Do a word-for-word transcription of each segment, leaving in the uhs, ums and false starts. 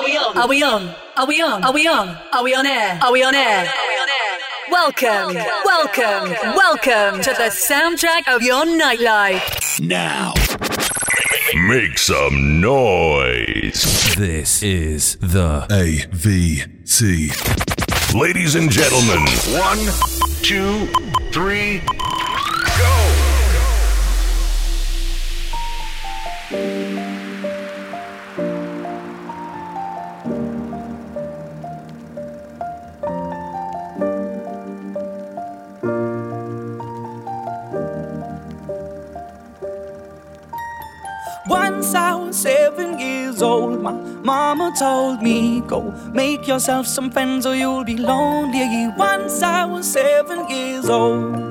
Are we on? Are we on? Are we on? Are we on air? Are we on air? Welcome, welcome, welcome to the soundtrack of your nightlife. Now, make some noise. This is the A V C. Ladies and gentlemen, one, two, three, go! Once I was seven years old, my mama told me, go make yourself some friends or you'll be lonely. Once I was seven years old.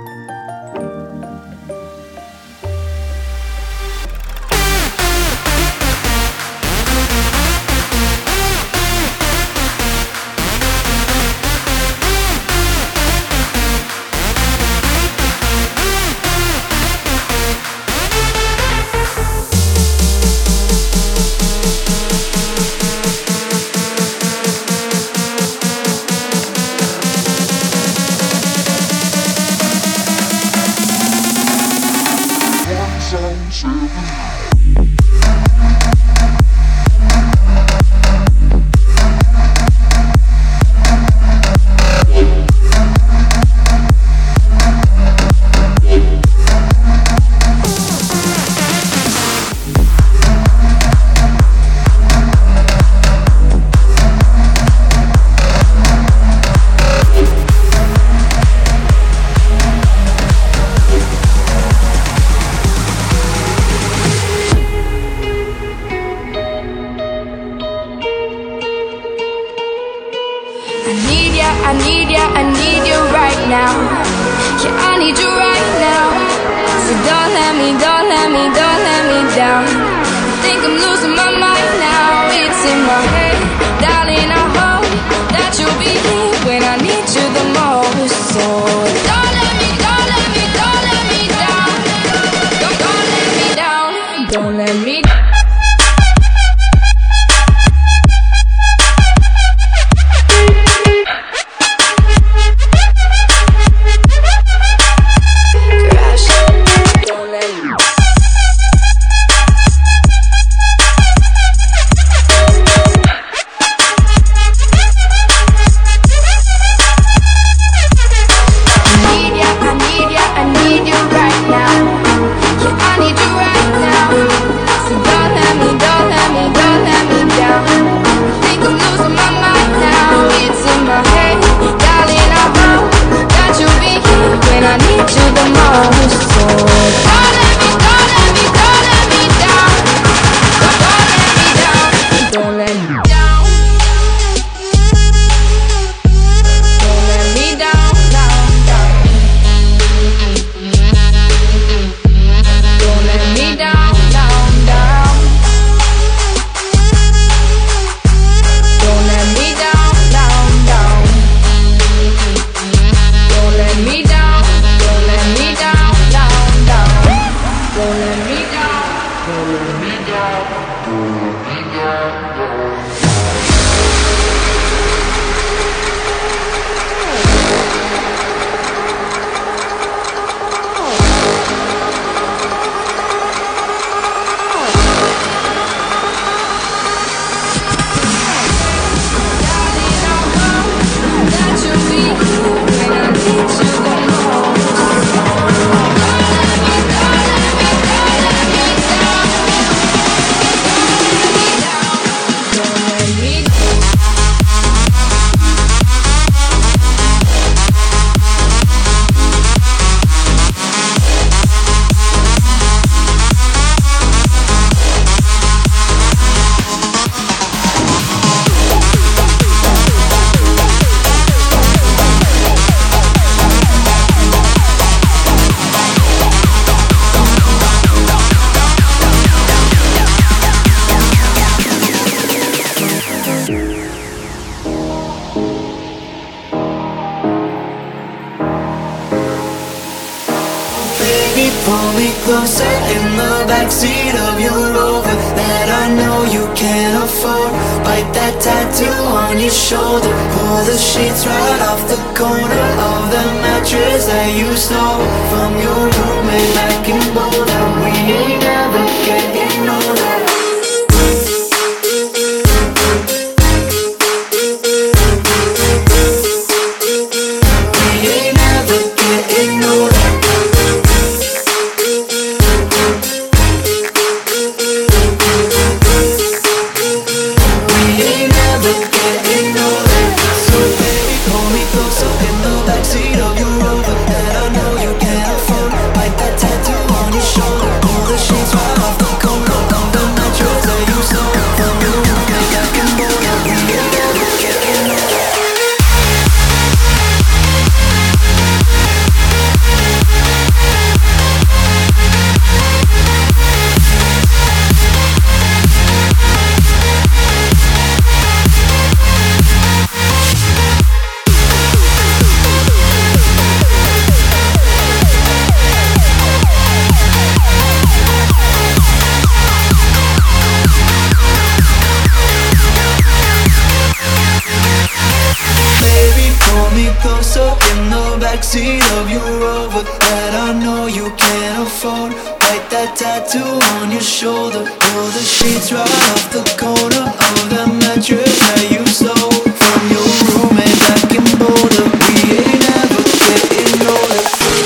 Pull me closer in the backseat of your Rover that I know you can't afford. Bite your shoulder. Pull the sheets right off the corner of the mattress that you stole from your roommate back in Boulder. We ain't never getting older. Backseat of your Rover that I know you can't afford. Write that tattoo on your shoulder. Pull the sheets right off the corner of the mattress that you stole from your roommate back in Boulder. We ain't never getting older.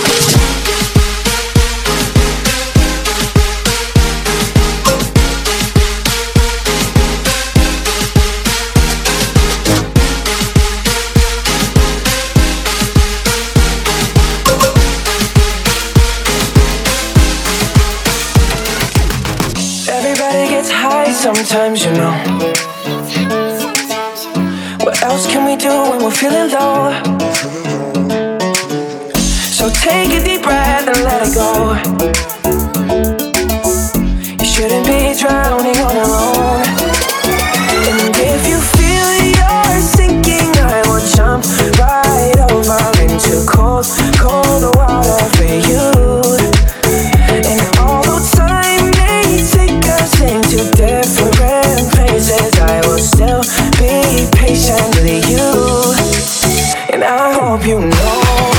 Sometimes, you know. What else can we do when we're feeling low? So take a deep breath and let it go. You shouldn't be drowning on your own. And if you feel you're sinking, I will jump right over into cold, cold water for you. And although time may take us into different places, I will still be patient with you. And I hope you know.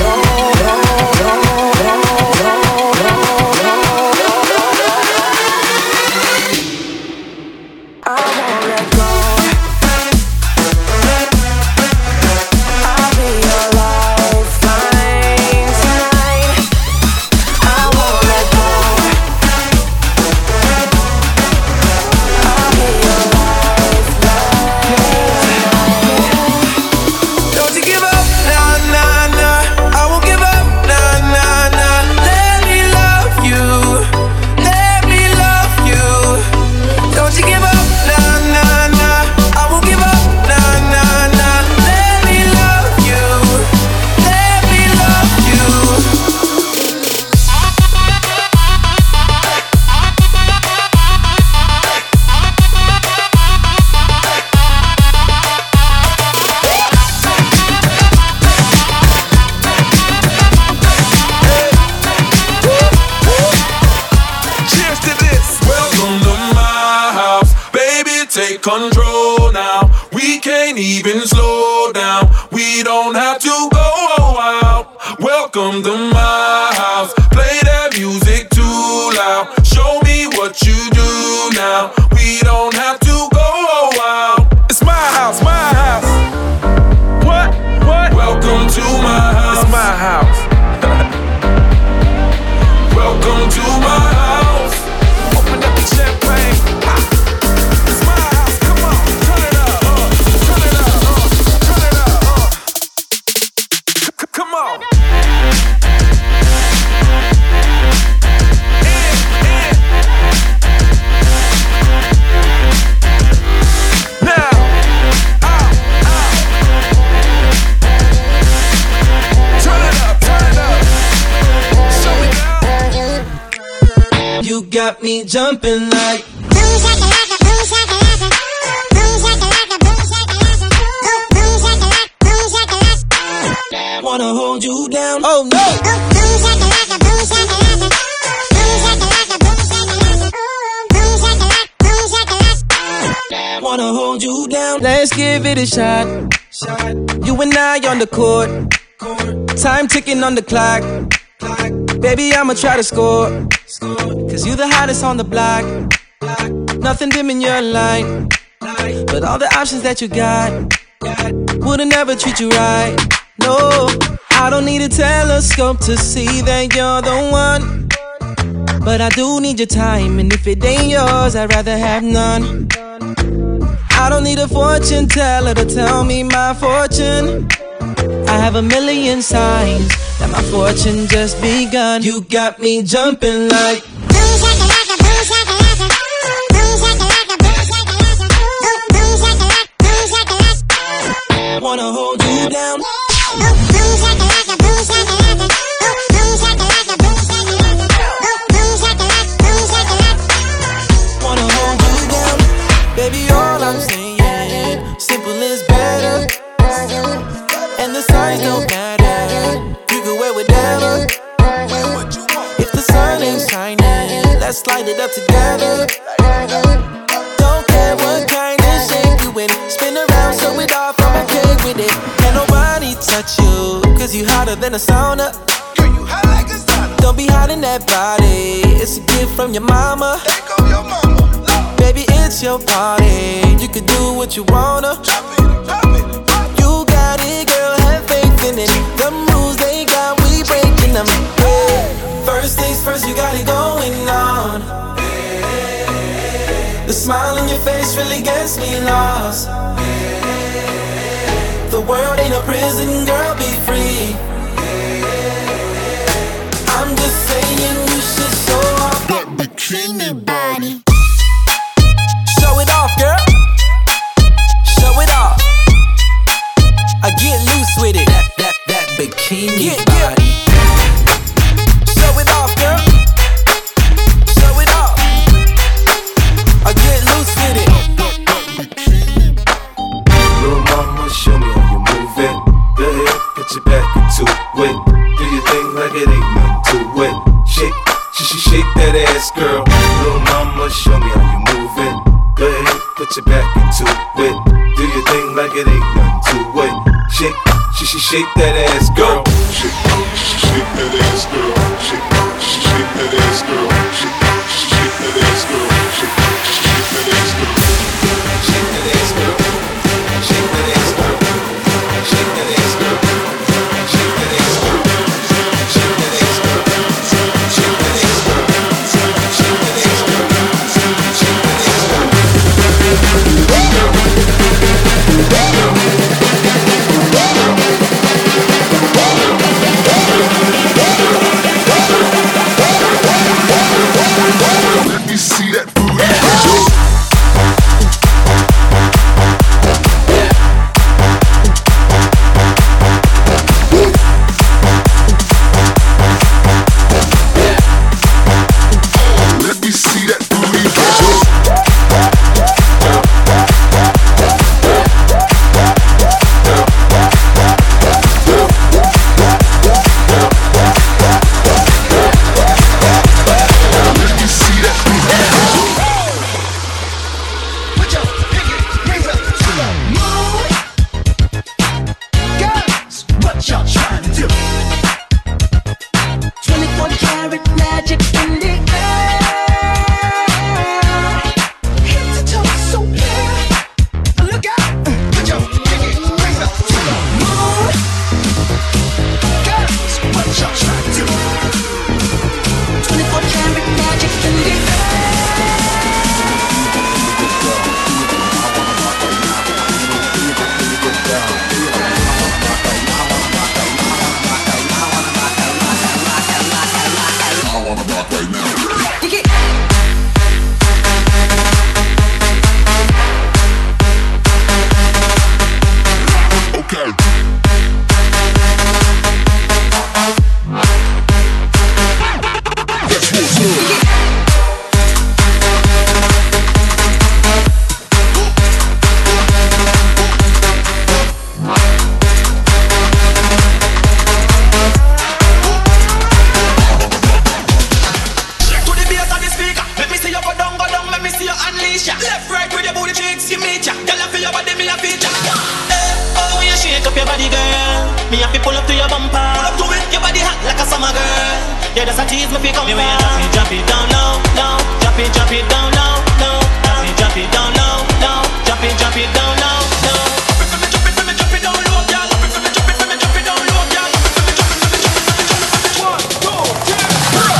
Control now, we can't even slow down. We don't have to go out. Welcome to my house. Play that music too loud. Show me what you do now. We don't have to go out. It's my house, my house. What? What? Welcome to my house. It's my house. Welcome to my house. Open up the champagne. Come on. Now, out, out. Turn it up, turn it up. Show me now. You got me jumping like. Wanna hold you down? Oh no! Wanna hold you down. Let's give it a shot. You and I on the court. Time ticking on the clock. Baby, I'ma try to score. Cause you the hottest on the block. Nothing dim in your light. But all the options that you got wouldn't never treat you right. No, I don't need a telescope to see that you're the one. But I do need your time, and if it ain't yours, I'd rather have none. I don't need a fortune teller to tell me my fortune. I have a million signs that my fortune just begun. You got me jumping like boom shakalaka, boom shakalaka, boom shakalaka, boom shakalaka, boom shakalaka, boom shakalaka. Wanna hold you down. Boom shakalaka, boom shakalaka, boom shakalaka, boom shakalaka, boom shakalaka, boom shakalaka. Wanna hold you down, baby. All I'm saying, simple is better. And the signs don't matter. You can wear whatever. If the sun ain't shining, let's light it up together. Don't care what kind of shape you in. Spin around, show it off, I'm okay with it. Can't nobody touch you, cause you hotter than a sauna. Girl, you hot like a sauna. Don't be hiding that body, it's a gift from your mama. There go your mama. Baby, it's your party, you can do what you wanna. Drop it, drop it. You got it, girl, have faith in it. The moves they got, we breaking them. Yeah. First things first, you got it going on. The smile on your face really gets me lost. The world ain't a prison, girl, be free. I'm just saying you should show off that bikini body. Show it off, girl. Show it off. I get loose with it. That, that, that bikini yeah, body. Yeah. Show it off, girl. Show it off. I get loose with it. Little mama, show me how you move it. Go ahead, put your back into it. Do your thing like it ain't nothing to it. Shake, she should shake that ass, girl. Little mama, show me how you move it. Go ahead, put your back into it. Do your thing like it ain't nothing to it. Shake, she should shake that ass, girl. Shake, she shake that ass, girl. Shake, she shake that ass, girl. Shake, she shake that ass, girl. Shake, she shake that ass, girl. Shake that ass, girl. Shake that ass, girl. Shake that ass, girl. Shake that ass, girl. Shake that ass, girl. Shake that ass, girl. Shake that ass, girl. Shake that ass, girl. Let me see that booty. tease me fi come back. Drop it, drop it down low, low. Drop it, drop it down low, low. Drop it, drop it down low, low. Drop it, drop it down low, low. Drop it for me, drop it for me, drop it down low, girl. Drop it for me, drop it for me, drop it down low, girl. One, two, three.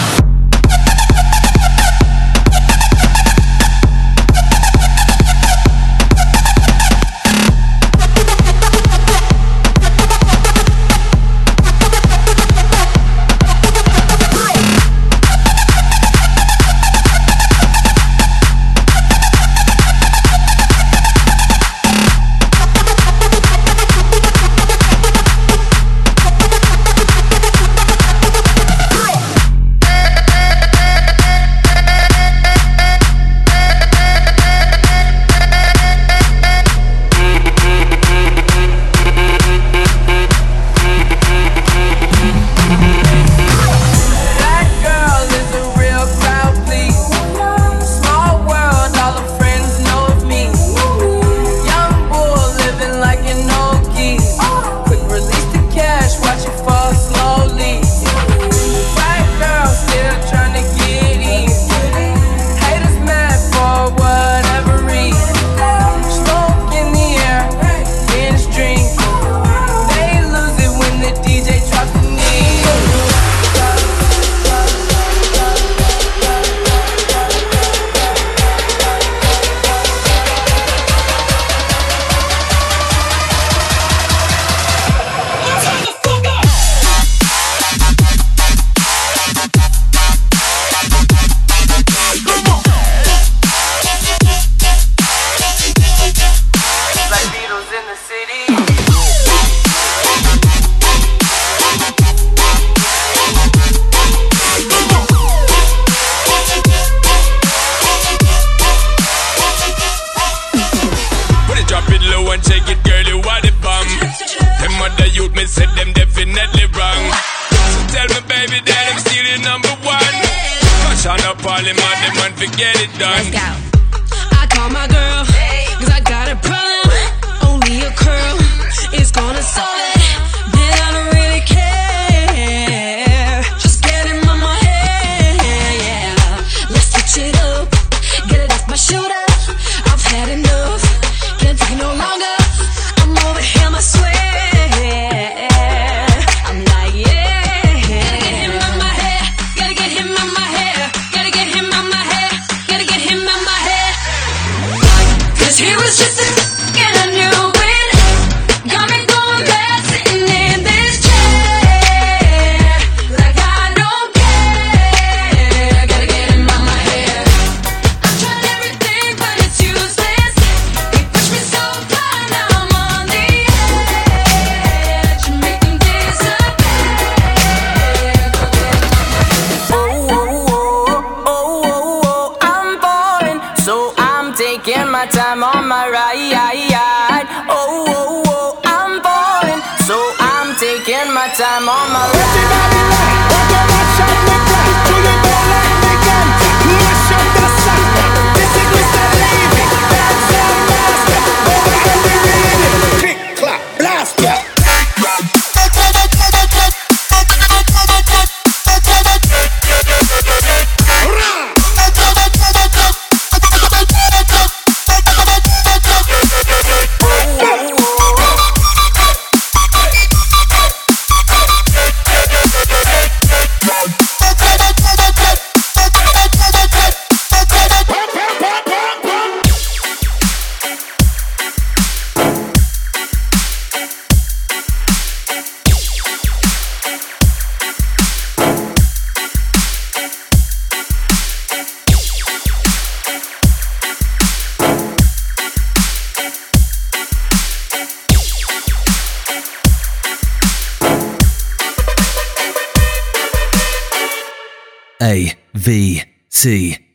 A V C